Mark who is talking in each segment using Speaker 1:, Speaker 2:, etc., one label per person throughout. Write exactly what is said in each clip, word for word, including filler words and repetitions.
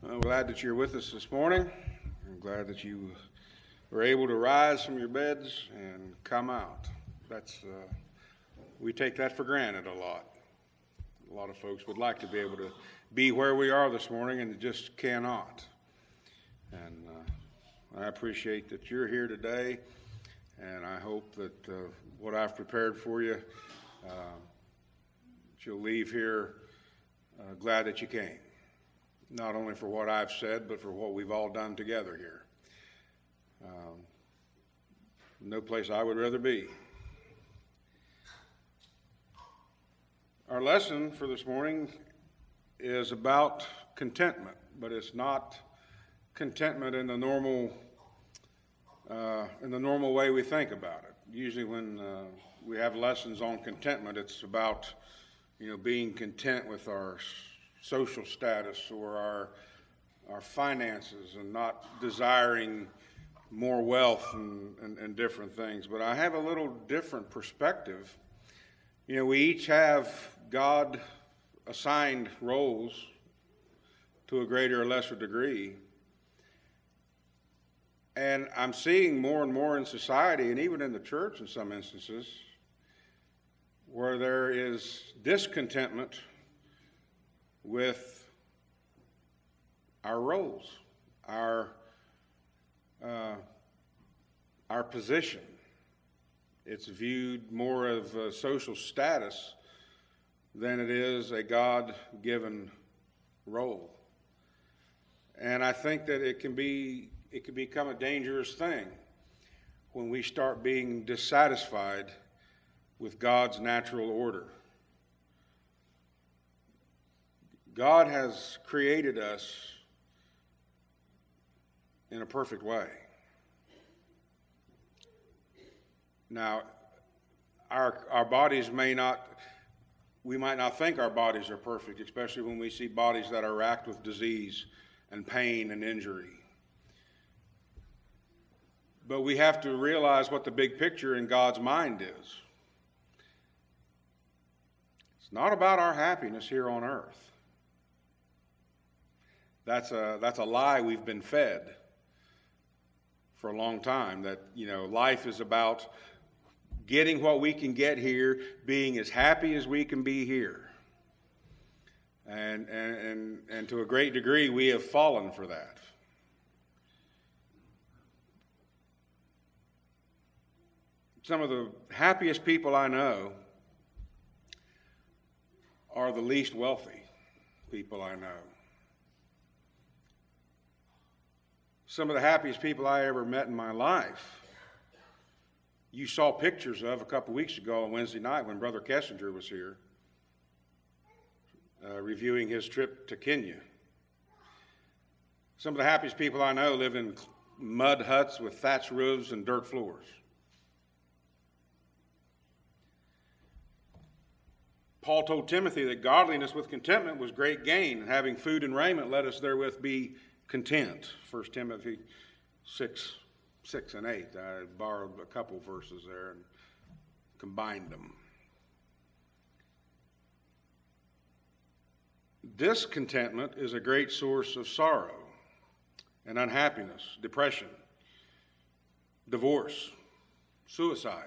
Speaker 1: I'm glad that you're with us this morning. I'm glad that you were able to rise from your beds and come out. That's uh, we take that for granted a lot. A lot of folks would like to be able to be where we are this morning and just cannot. And uh, I appreciate that you're here today, and I hope that uh, what I've prepared for you, uh, that you'll leave here uh, glad that you came. Not only for what I've said, but for what we've all done together here. Um, no place I would rather be. Our lesson for this morning is about contentment, but it's not contentment in the normal uh, in the normal way we think about it. Usually, when uh, we have lessons on contentment, it's about you know being content with our social status or our our finances and not desiring more wealth and, and, and different things. But I have a little different perspective. You know, we each have God assigned roles to a greater or lesser degree. And I'm seeing more and more in society, and even in the church in some instances, where there is discontentment with our roles, our uh, our position. It's viewed more of a social status than it is a God-given role. And I think that it can be it can become a dangerous thing when we start being dissatisfied with God's natural order. God has created us in a perfect way. Now, our our bodies may not, we might not think our bodies are perfect, especially when we see bodies that are racked with disease and pain and injury. But we have to realize what the big picture in God's mind is. It's not about our happiness here on earth. That's a that's a lie we've been fed for a long time, that, you know, life is about getting what we can get here, being as happy as we can be here. And and and, and to a great degree, we have fallen for that. Some of the happiest people I know are the least wealthy people I know. Some of the happiest people I ever met in my life, you saw pictures of a couple weeks ago on Wednesday night when Brother Kessinger was here, uh, reviewing his trip to Kenya. Some of the happiest people I know live in mud huts with thatched roofs and dirt floors. Paul told Timothy that godliness with contentment was great gain, and having food and raiment, let us therewith be content. First Timothy six, six and eight. I borrowed a couple verses there and combined them. Discontentment is a great source of sorrow and unhappiness, depression, divorce, suicide,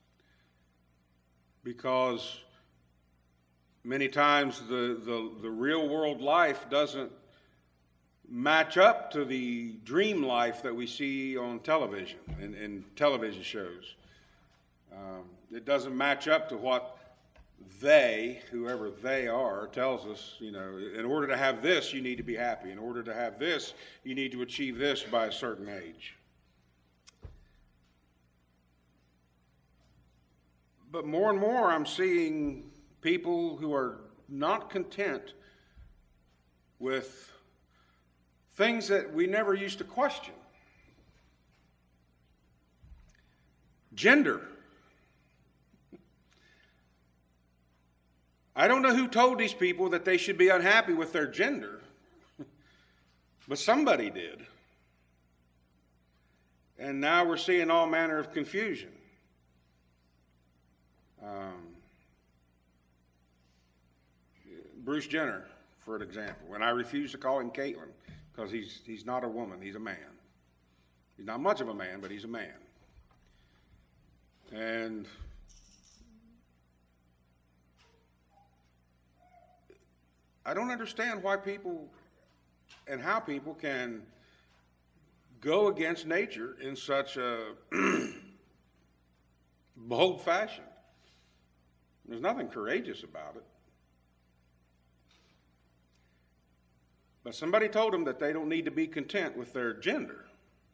Speaker 1: because many times the, the, the real world life doesn't match up to the dream life that we see on television and in television shows. Um, it doesn't match up to what they, whoever they are, tells us. You know, in order to have this, you need to be happy. In order to have this, you need to achieve this by a certain age. But more and more, I'm seeing people who are not content with things that we never used to question. Gender. I don't know who told these people that they should be unhappy with their gender, but somebody did. And now we're seeing all manner of confusion. Um, Bruce Jenner, for an example, and I refuse to call him Caitlyn because he's, he's not a woman, he's a man. He's not much of a man, but he's a man. And I don't understand why people and how people can go against nature in such a bold fashion. There's nothing courageous about it. But somebody told them that they don't need to be content with their gender.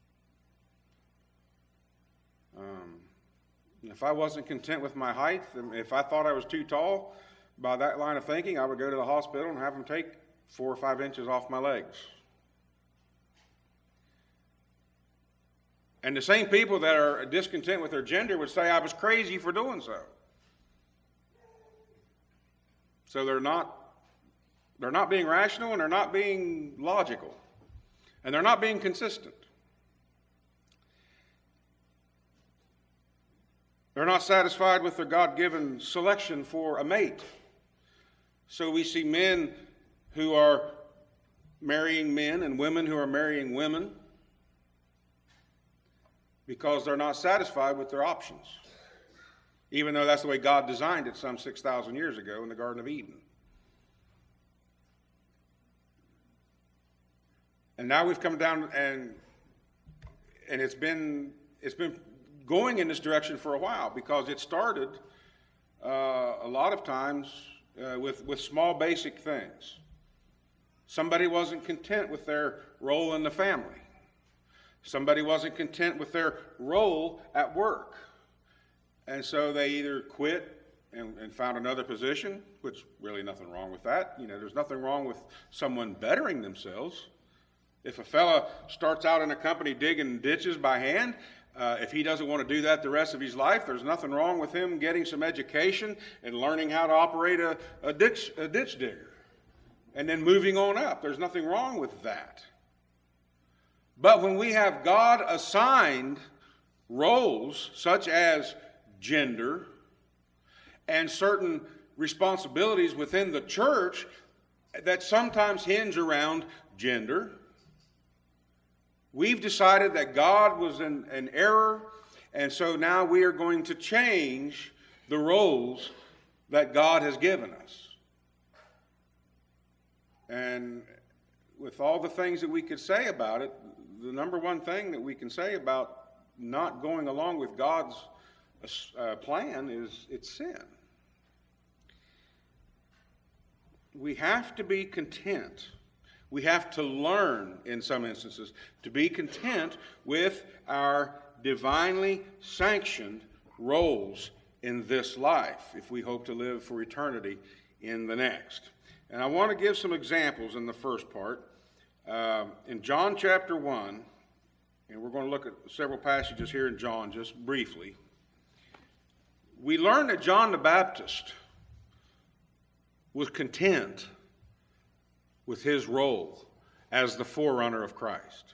Speaker 1: Um, if I wasn't content with my height, if I thought I was too tall, by that line of thinking, I would go to the hospital and have them take four or five inches off my legs. And the same people that are discontent with their gender would say I was crazy for doing so. So they're not, they're not being rational, and they're not being logical, and they're not being consistent. They're not satisfied with their God-given selection for a mate. So we see men who are marrying men and women who are marrying women because they're not satisfied with their options, even though that's the way God designed it some six thousand years ago in the Garden of Eden. And now we've come down, and and it's been it's been going in this direction for a while, because it started uh, a lot of times uh, with with small basic things. Somebody wasn't content with their role in the family. Somebody wasn't content with their role at work. And so they either quit and, and found another position, which really nothing wrong with that. You know, there's nothing wrong with someone bettering themselves. If a fella starts out in a company digging ditches by hand, uh, if he doesn't want to do that the rest of his life, there's nothing wrong with him getting some education and learning how to operate a, a, ditch, a ditch digger and then moving on up. There's nothing wrong with that. But when we have God assigned roles such as gender and certain responsibilities within the church that sometimes hinge around gender, we've decided that God was in an error, and so now we are going to change the roles that God has given us. And with all the things that we could say about it, the number one thing that we can say about not going along with God's uh, plan is it's sin. We have to be content. We have to learn, in some instances, to be content with our divinely sanctioned roles in this life if we hope to live for eternity in the next. And I want to give some examples in the first part. Uh, in John chapter one, and we're going to look at several passages here in John just briefly, we learn that John the Baptist was content with his role as the forerunner of Christ.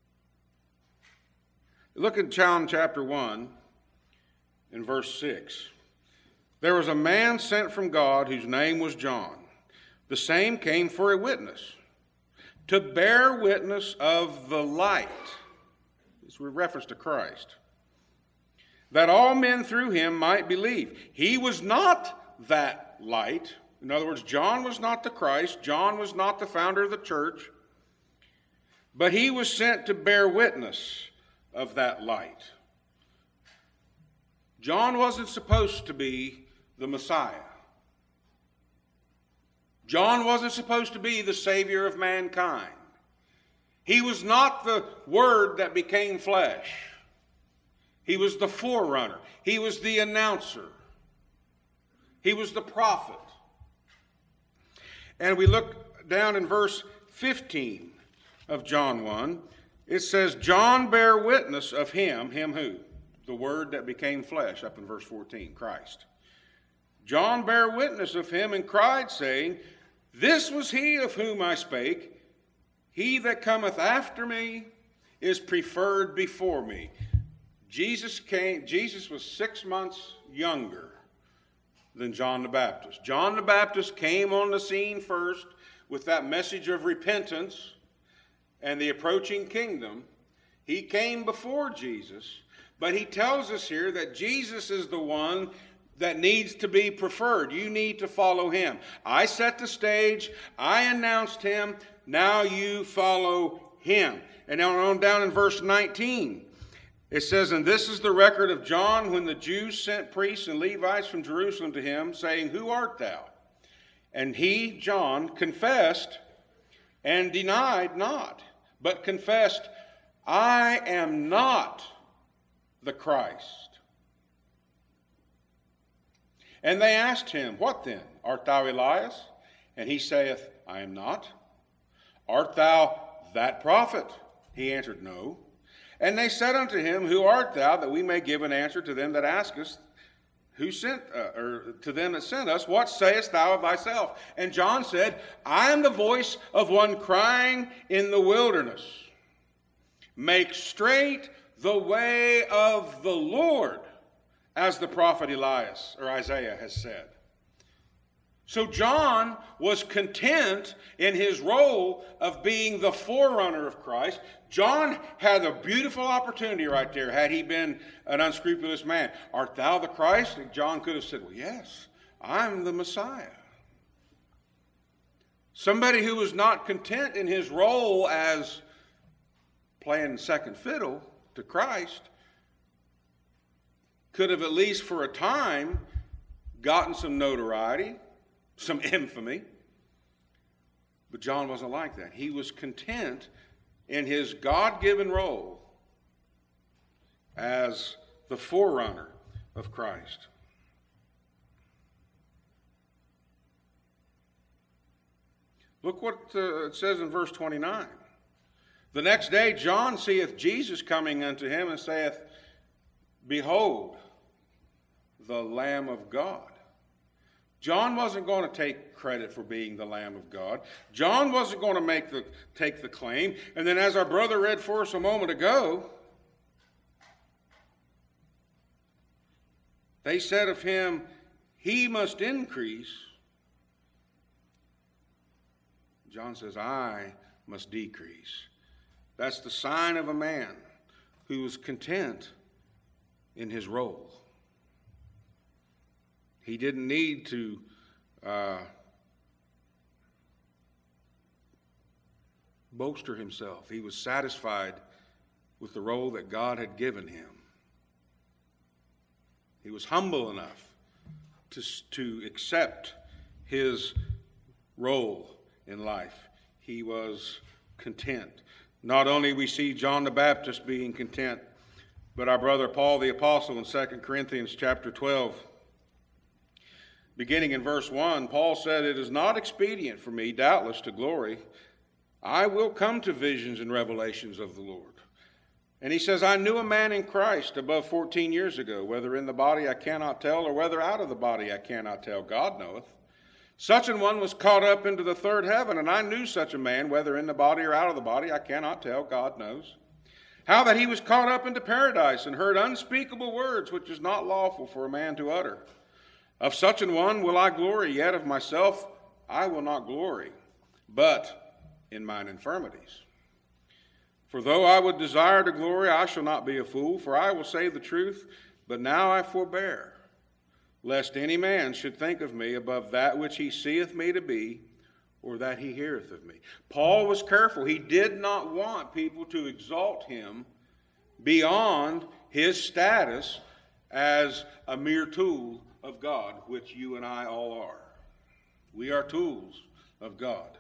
Speaker 1: Look at John chapter one in verse six. There was a man sent from God whose name was John. The same came for a witness, to bear witness of the light. It's a reference to Christ. That all men through him might believe. He was not that light. In other words, John was not the Christ. John was not the founder of the church. But he was sent to bear witness of that light. John wasn't supposed to be the Messiah. John wasn't supposed to be the Savior of mankind. He was not the Word that became flesh. He was the forerunner. He was the announcer. He was the prophet. And we look down in verse fifteen of John one. It says, John bare witness of him. Him who? The Word that became flesh, up in verse fourteen, Christ. John bare witness of him and cried, saying, This was he of whom I spake. He that cometh after me is preferred before me. Jesus came, Jesus was six months younger than John the Baptist. John the Baptist came on the scene first with that message of repentance, and the approaching kingdom, he came before Jesus, but he tells us here that Jesus is the one that needs to be preferred. You need to follow him. I set the stage. I announced him. Now you follow him. And now on down in verse nineteen, it says, and this is the record of John when the Jews sent priests and Levites from Jerusalem to him, saying, who art thou? And he, John, confessed and denied not, but confessed, I am not the Christ. And they asked him, what then? Art thou Elias? And he saith, I am not. Art thou that prophet? He answered, no. And they said unto him, who art thou, that we may give an answer to them that ask us, who sent, uh, or to them that sent us, what sayest thou of thyself? And John said, I am the voice of one crying in the wilderness, make straight the way of the Lord, as the prophet Elias or Isaiah has said. So John was content in his role of being the forerunner of Christ. John had a beautiful opportunity right there had he been an unscrupulous man. Art thou the Christ? And John could have said, well, yes, I'm the Messiah. Somebody who was not content in his role as playing second fiddle to Christ could have at least for a time gotten some notoriety, some infamy. But John wasn't like that. He was content in his God-given role as the forerunner of Christ. Look what uh, it says in verse twenty-nine. The next day John seeth Jesus coming unto him and saith, behold, the Lamb of God. John wasn't going to take credit for being the Lamb of God. John wasn't going to make the, take the claim. And then as our brother read for us a moment ago, they said of him, he must increase. John says, I must decrease. That's the sign of a man who is content in his role. He didn't need to uh, bolster himself. He was satisfied with the role that God had given him. He was humble enough to, to accept his role in life. He was content. Not only we see John the Baptist being content, but our brother Paul the Apostle in Second Corinthians chapter twelve, beginning in verse one, Paul said, it is not expedient for me, doubtless, to glory. I will come to visions and revelations of the Lord. And he says, I knew a man in Christ above fourteen years ago, whether in the body I cannot tell, or whether out of the body I cannot tell, God knoweth. Such an one was caught up into the third heaven, and I knew such a man, whether in the body or out of the body, I cannot tell, God knows. How that he was caught up into paradise, and heard unspeakable words, which is not lawful for a man to utter. Of such an one will I glory, yet of myself I will not glory, but in mine infirmities. For though I would desire to glory, I shall not be a fool, for I will say the truth, but now I forbear, lest any man should think of me above that which he seeth me to be, or that he heareth of me. Paul was careful. He did not want people to exalt him beyond his status as a mere tool of God, which you and I all are. We are tools of God.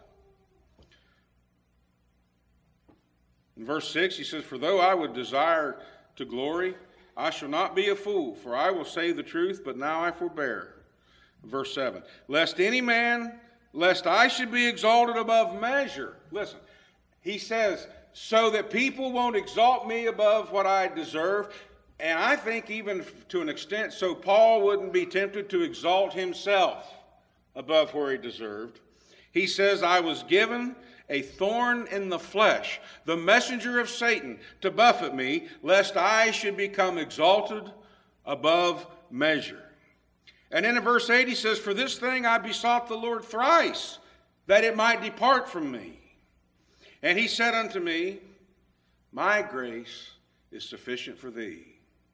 Speaker 1: In verse six, he says, for though I would desire to glory, I shall not be a fool, for I will say the truth, but now I forbear. Verse seven, lest any man, lest I should be exalted above measure. Listen, he says, so that people won't exalt me above what I deserve. And I think even to an extent, so Paul wouldn't be tempted to exalt himself above where he deserved. He says, I was given a thorn in the flesh, the messenger of Satan, to buffet me, lest I should become exalted above measure. And then in verse eight he says, for this thing I besought the Lord thrice, that it might depart from me. And he said unto me, my grace is sufficient for thee.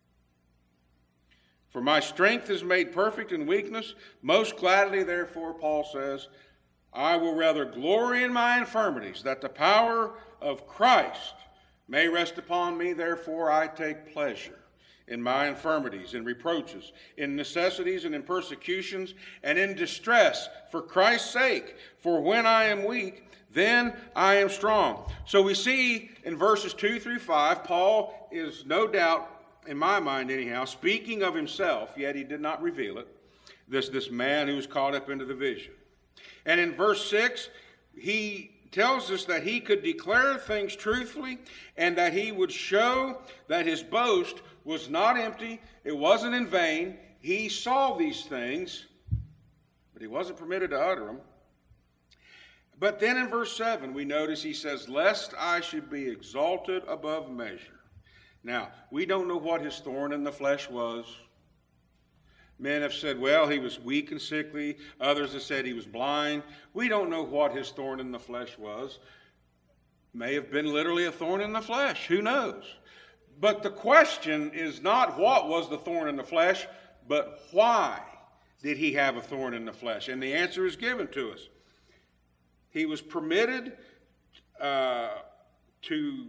Speaker 1: For my strength is made perfect in weakness. Most gladly, therefore, Paul says, I will rather glory in my infirmities, that the power of Christ may rest upon me. Therefore, I take pleasure in my infirmities, in reproaches, in necessities, and in persecutions, and in distress, for Christ's sake. For when I am weak, then I am strong. So we see in verses two through five, Paul is no doubt, in my mind anyhow, speaking of himself, yet he did not reveal it, this, this man who was caught up into the vision. And in verse six, he tells us that he could declare things truthfully and that he would show that his boast was not empty, it wasn't in vain. He saw these things, but he wasn't permitted to utter them. But then in verse seven, we notice he says, lest I should be exalted above measure. Now, we don't know what his thorn in the flesh was. Men have said, well, he was weak and sickly. Others have said he was blind. We don't know what his thorn in the flesh was. May have been literally a thorn in the flesh. Who knows? But the question is not what was the thorn in the flesh, but why did he have a thorn in the flesh? And the answer is given to us. He was permitted uh, to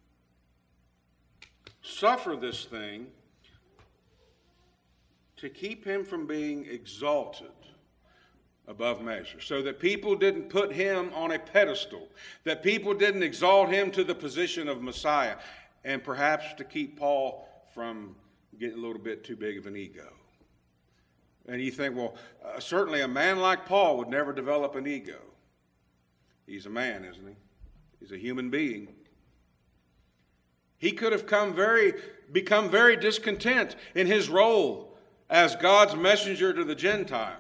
Speaker 1: suffer this thing to keep him from being exalted above measure, so that people didn't put him on a pedestal, that people didn't exalt him to the position of Messiah, and perhaps to keep Paul from getting a little bit too big of an ego. And you think, well, uh, certainly a man like Paul would never develop an ego. He's a man, isn't he? He's a human being. He could have come very, become very discontent in his role as God's messenger to the Gentiles.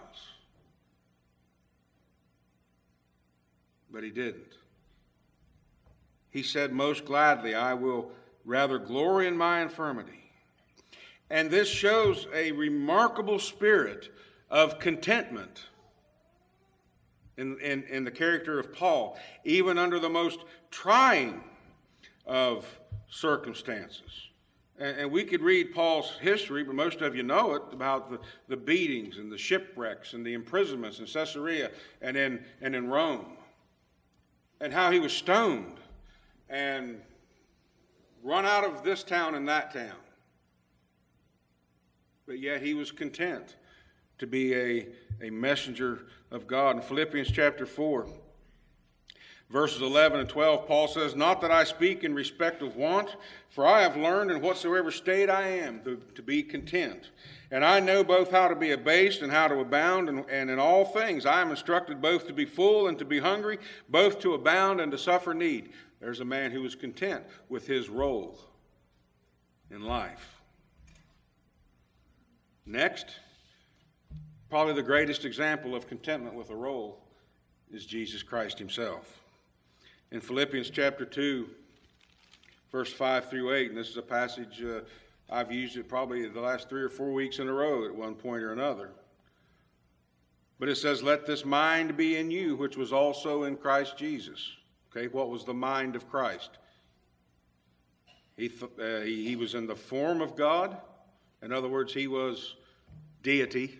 Speaker 1: But he didn't. He said, most gladly, I will rather glory in my infirmity. And this shows a remarkable spirit of contentment in, in, in the character of Paul, even under the most trying of circumstances. And we could read Paul's history, but most of you know it, about the, the beatings and the shipwrecks and the imprisonments in Caesarea and in, and in Rome. And how he was stoned and run out of this town and that town. But yet he was content to be a, a messenger of God. In Philippians chapter four, verses eleven and twelve, Paul says, not that I speak in respect of want, for I have learned in whatsoever state I am to, to be content. And I know both how to be abased and how to abound, and, and in all things I am instructed both to be full and to be hungry, both to abound and to suffer need. There's a man who was content with his role in life. Next, probably the greatest example of contentment with a role is Jesus Christ himself. In Philippians chapter two, verse five through eight, and this is a passage uh, I've used it probably the last three or four weeks in a row at one point or another. But it says, let this mind be in you, which was also in Christ Jesus. Okay, what was the mind of Christ? He, th- uh, he, he was in the form of God. In other words, he was deity.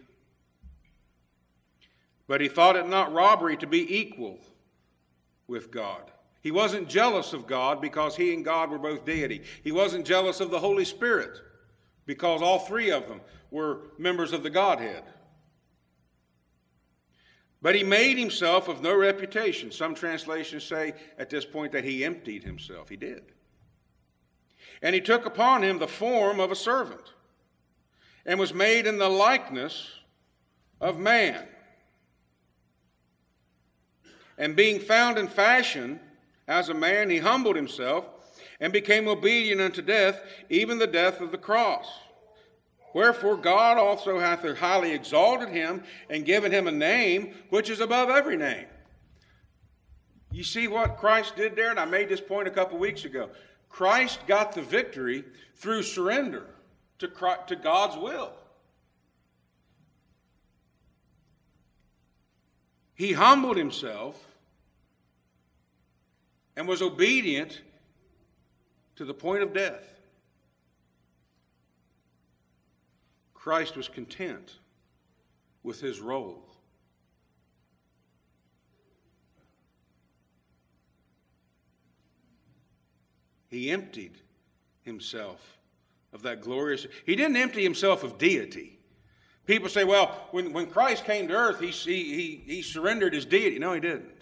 Speaker 1: But he thought it not robbery to be equal with God. He wasn't jealous of God because he and God were both deity. He wasn't jealous of the Holy Spirit because all three of them were members of the Godhead. But he made himself of no reputation. Some translations say at this point that he emptied himself. He did. And he took upon him the form of a servant and was made in the likeness of man. And being found in fashion as a man, he humbled himself and became obedient unto death, even the death of the cross. Wherefore God also hath highly exalted him and given him a name which is above every name. You see what Christ did there? And I made this point a couple weeks ago. Christ got the victory through surrender to, Christ, to God's will. He humbled himself and was obedient to the point of death. Christ was content with his role. He emptied himself of that glorious... He didn't empty himself of deity. People say, well, when, when Christ came to earth, he, he, he surrendered his deity. No, he didn't.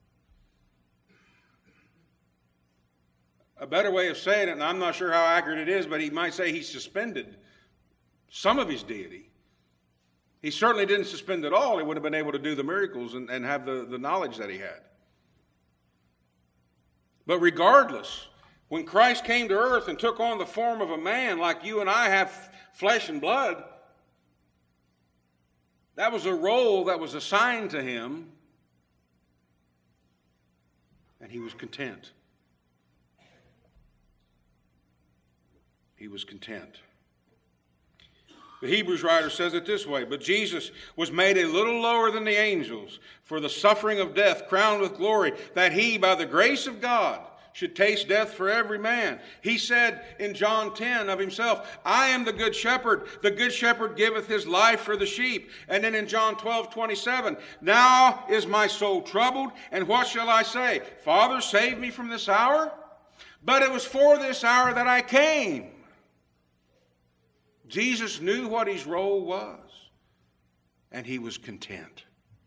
Speaker 1: A better way of saying it, and I'm not sure how accurate it is, but he might say he suspended some of his deity. He certainly didn't suspend it all. He would have been able to do the miracles and, and have the, the knowledge that he had. But regardless, when Christ came to earth and took on the form of a man like you and I have flesh and blood, that was a role that was assigned to him, and he was content. He was content. The Hebrews writer says it this way, but Jesus was made a little lower than the angels for the suffering of death, crowned with glory, that he, by the grace of God, should taste death for every man. He said in John ten of himself, I am the good shepherd. The good shepherd giveth his life for the sheep. And then in John twelve twenty-seven, now is my soul troubled, and what shall I say? Father, save me from this hour? But it was for this hour that I came. Jesus knew what his role was, and he was content.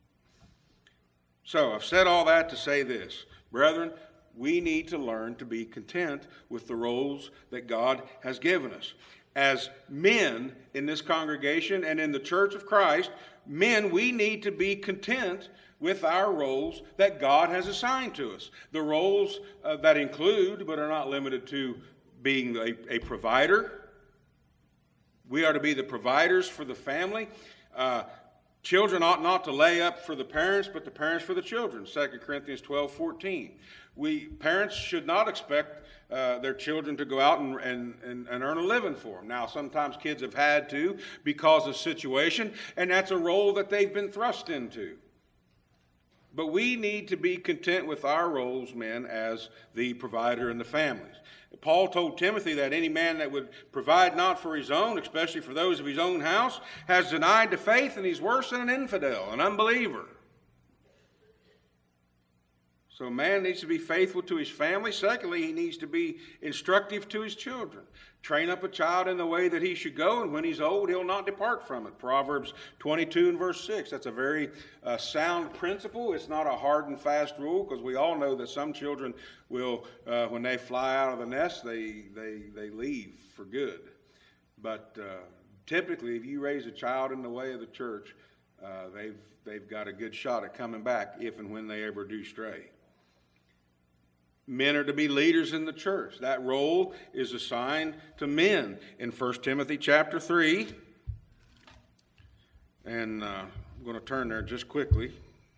Speaker 1: So I've said all that to say this. Brethren, we need to learn to be content with the roles that God has given us. As men in this congregation and in the church of Christ, men, we need to be content with our roles that God has assigned to us. The roles uh, that include, but are not limited to, being a, a provider. We are to be the providers for the family. Uh, children ought not to lay up for the parents, but the parents for the children. Second Corinthians twelve fourteen. We, parents should not expect uh, their children to go out and, and, and, and earn a living for them. Now, sometimes kids have had to because of situation, and that's a role that they've been thrust into. But we need to be content with our roles, men, as the provider in the families. Paul told Timothy that any man that would provide not for his own, especially for those of his own house, has denied the faith, and he's worse than an infidel, an unbeliever. So a man needs to be faithful to his family. Secondly, he needs to be instructive to his children. Train up a child in the way that he should go, and when he's old, he'll not depart from it. Proverbs twenty-two and verse six. That's a very uh, sound principle. It's not a hard and fast rule, because we all know that some children will, uh, when they fly out of the nest, they, they, they leave for good. But uh, typically, if you raise a child in the way of the church, uh, they've, they've got a good shot at coming back if and when they ever do stray. Men are to be leaders in the church. That role is assigned to men in First Timothy chapter three. And uh, I'm going to turn there just quickly.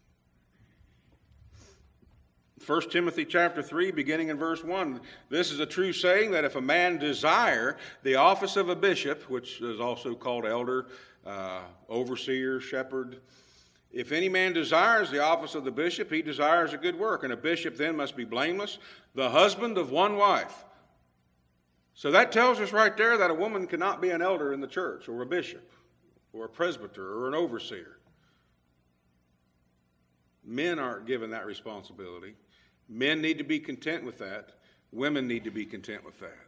Speaker 1: First Timothy chapter three, beginning in verse one. This is a true saying, that if a man desire the office of a bishop, which is also called elder, uh, overseer, shepherd, if any man desires the office of the bishop, he desires a good work. And a bishop then must be blameless, the husband of one wife. So that tells us right there that a woman cannot be an elder in the church, or a bishop, or a presbyter, or an overseer. Men aren't given that responsibility. Men need to be content with that. Women need to be content with that.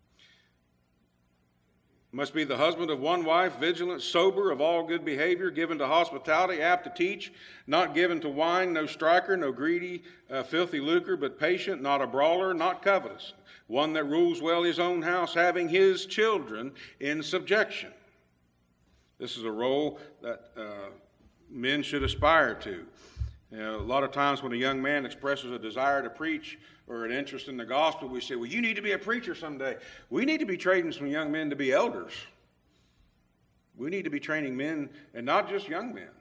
Speaker 1: Must be the husband of one wife, vigilant, sober, of all good behavior, given to hospitality, apt to teach, not given to wine, no striker, no greedy, uh, filthy lucre, but patient, not a brawler, not covetous, one that rules well his own house, having his children in subjection. This is a role that uh, men should aspire to. You know, a lot of times when a young man expresses a desire to preach or an interest in the gospel, we say, well, you need to be a preacher someday. We need to be training some young men to be elders. We need to be training men, and not just young men.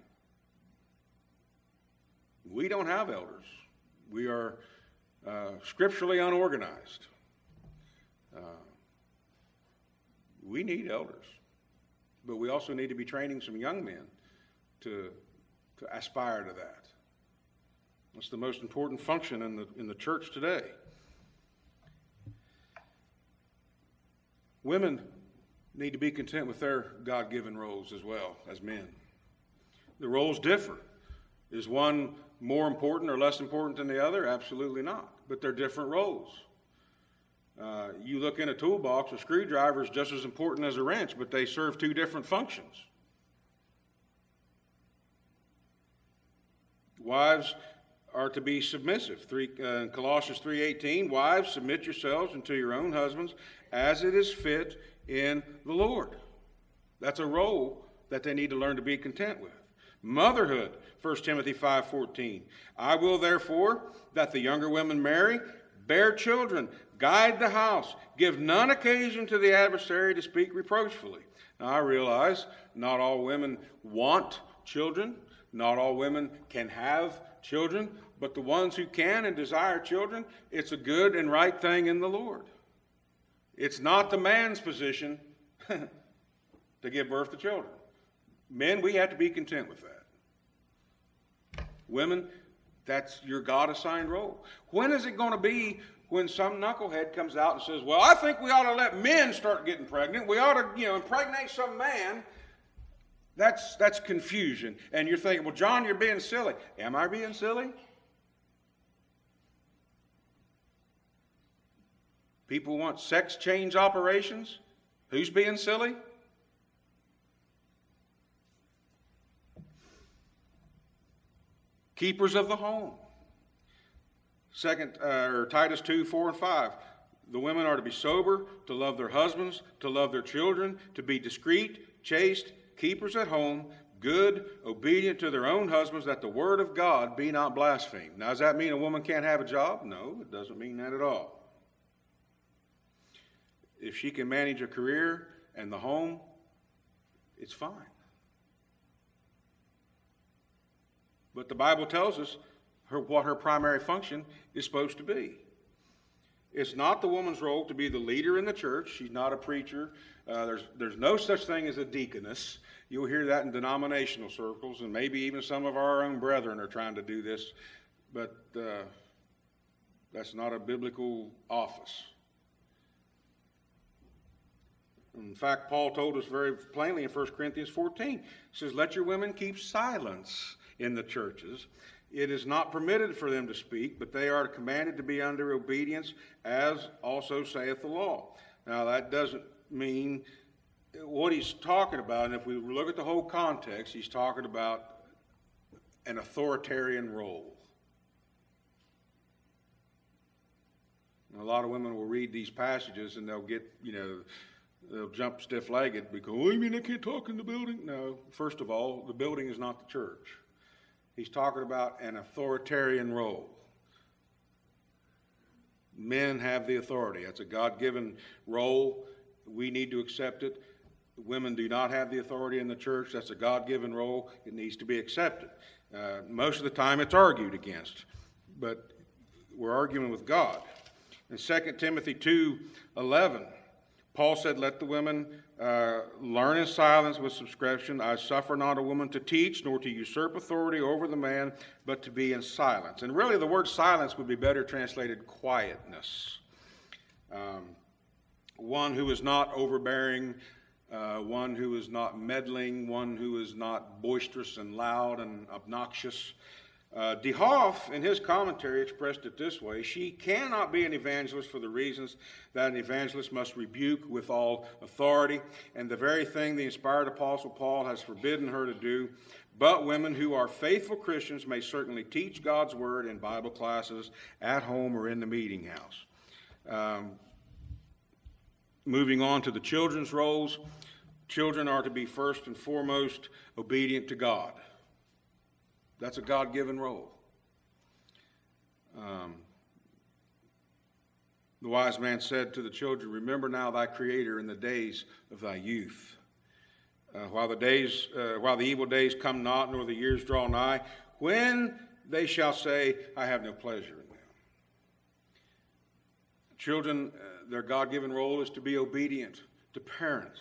Speaker 1: We don't have elders. We are uh, scripturally unorganized. Uh, we need elders. But we also need to be training some young men to, to aspire to that. It's the most important function in the, in the church today. Women need to be content with their God-given roles as well as men. The roles differ. Is one more important or less important than the other? Absolutely not. But they're different roles. Uh, you look in a toolbox, a screwdriver is just as important as a wrench, but they serve two different functions. Wives are to be submissive. Three, uh, in Colossians three eighteen, wives, submit yourselves unto your own husbands as it is fit in the Lord. That's a role that they need to learn to be content with. Motherhood, First Timothy five fourteen. I will therefore that the younger women marry, bear children, guide the house, give none occasion to the adversary to speak reproachfully. Now I realize not all women want children, not all women can have children, but the ones who can and desire children, it's a good and right thing in the Lord. It's not the man's position to give birth to children. Men, we have to be content with that. Women, that's your God-assigned role. When is it going to be when some knucklehead comes out and says, well, I think we ought to let men start getting pregnant. We ought to, you know, impregnate some man. That's, that's confusion. And you're thinking, well, John, you're being silly. Am I being silly? People want sex change operations. Who's being silly? Keepers of the home. Second, uh, or Titus two, four, and five. The women are to be sober, to love their husbands, to love their children, to be discreet, chaste, keepers at home, good, obedient to their own husbands, that the word of God be not blasphemed. Now, does that mean a woman can't have a job? No, it doesn't mean that at all. If she can manage a career and the home, it's fine. But the Bible tells us her, what her primary function is supposed to be. It's not the woman's role to be the leader in the church. She's not a preacher. Uh, there's, there's no such thing as a deaconess. You'll hear that in denominational circles, and maybe even some of our own brethren are trying to do this. But uh, that's not a biblical office. In fact, Paul told us very plainly in First Corinthians fourteen, he says, let your women keep silence in the churches. It is not permitted for them to speak, but they are commanded to be under obedience, as also saith the law. Now, that doesn't mean what he's talking about, and if we look at the whole context, he's talking about an authoritarian role. And a lot of women will read these passages and they'll get, you know, they'll jump stiff-legged because, oh, you mean I can't talk in the building? No. First of all, the building is not the church. He's talking about an authoritarian role. Men have the authority. That's a God-given role. We need to accept it. Women do not have the authority in the church. That's a God-given role. It needs to be accepted. Uh, most of the time it's argued against, but we're arguing with God. In Second Timothy two eleven, Paul said, let the women uh, learn in silence with subscription. I suffer not a woman to teach, nor to usurp authority over the man, but to be in silence. And really the word silence would be better translated quietness. Um, one who is not overbearing, uh, one who is not meddling, one who is not boisterous and loud and obnoxious. Uh, De Hoff, in his commentary, expressed it this way: she cannot be an evangelist for the reasons that an evangelist must rebuke with all authority, and the very thing the inspired apostle Paul has forbidden her to do. But women who are faithful Christians may certainly teach God's word in Bible classes, at home, or in the meeting house. Um, moving on to the children's roles, children are to be first and foremost obedient to God. That's a God-given role. Um, the wise man said to the children, remember now thy Creator in the days of thy youth. Uh, while the days, uh, while the evil days come not, nor the years draw nigh, when they shall say, I have no pleasure in them. Children, uh, their God-given role is to be obedient to parents.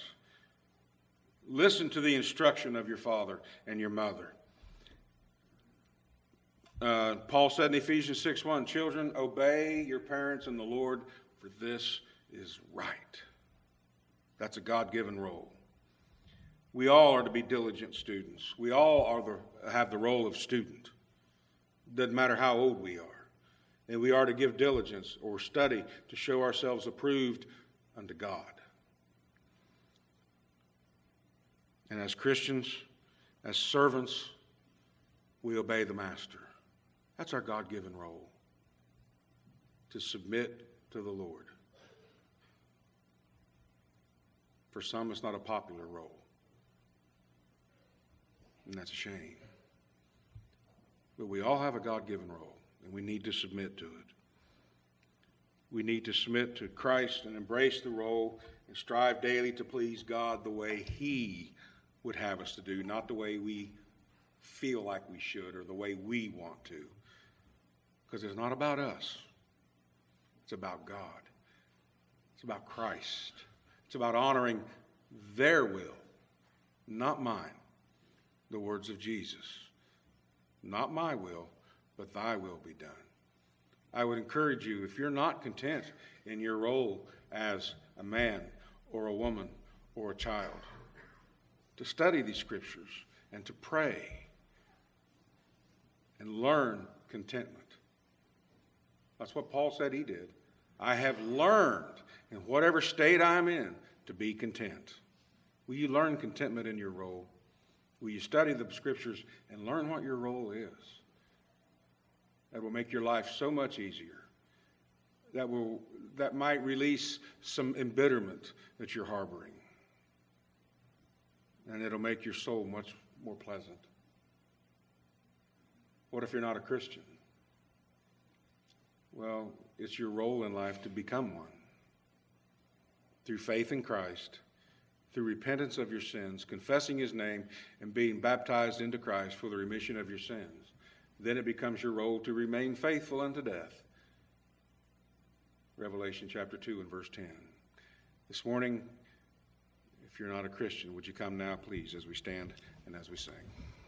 Speaker 1: Listen to the instruction of your father and your mother. Uh, Paul said in Ephesians six one, children, obey your parents in the Lord, for this is right. That's a God-given role. We all are to be diligent students. We all are the, have the role of student. Doesn't matter how old we are. And we are to give diligence or study to show ourselves approved unto God. And as Christians, as servants, we obey the master. That's our God-given role, to submit to the Lord. For some, it's not a popular role. And that's a shame. But we all have a God-given role, and we need to submit to it. We need to submit to Christ and embrace the role and strive daily to please God the way He would have us to do, not the way we feel like we should or the way we want to. Because it's not about us. It's about God. It's about Christ. It's about honoring their will, not mine. The words of Jesus. Not my will, but thy will be done. I would encourage you, if you're not content in your role as a man or a woman or a child, to study these scriptures and to pray and learn contentment. That's what Paul said he did. I have learned in whatever state I'm in to be content. Will you learn contentment in your role? Will you study the scriptures and learn what your role is? That will make your life so much easier. That will that might release some embitterment that you're harboring. And it'll make your soul much more pleasant. What if you're not a Christian? Well, it's your role in life to become one. Through faith in Christ, through repentance of your sins, confessing his name, and being baptized into Christ for the remission of your sins. Then it becomes your role to remain faithful unto death. Revelation chapter two and verse ten. This morning, if you're not a Christian, would you come now, please, as we stand and as we sing.